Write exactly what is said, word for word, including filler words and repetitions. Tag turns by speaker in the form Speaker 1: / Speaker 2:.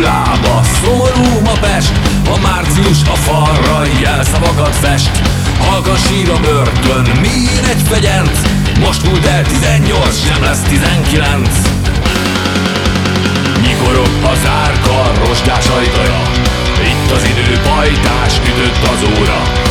Speaker 1: lába. Szomorú ma Pest, a március a falra jelszavakat fest. Halkan sír a börtön, mír egy fegyenc. Most múlt el tizennyolc, nem lesz tizenkilenc. Nyikorog az árka, rozsdás ajtaja. Itt az idő pajtás, ütött az óra.